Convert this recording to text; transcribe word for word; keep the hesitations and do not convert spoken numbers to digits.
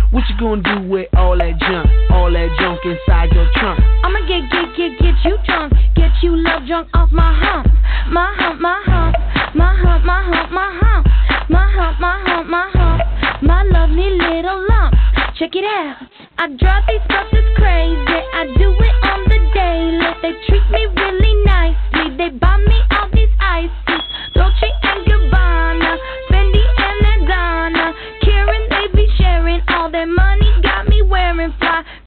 What you gonna do with all that junk? All that junk inside your trunk? I'ma get, get, get, get you drunk. Get you love drunk off my hump. My hump, my hump. My hump, my hump, my hump. My hump, my hump, my hump. My lovely little lump. Check it out. I drive these buses crazy. I do it on the daily. They treat me really nicely. They buy me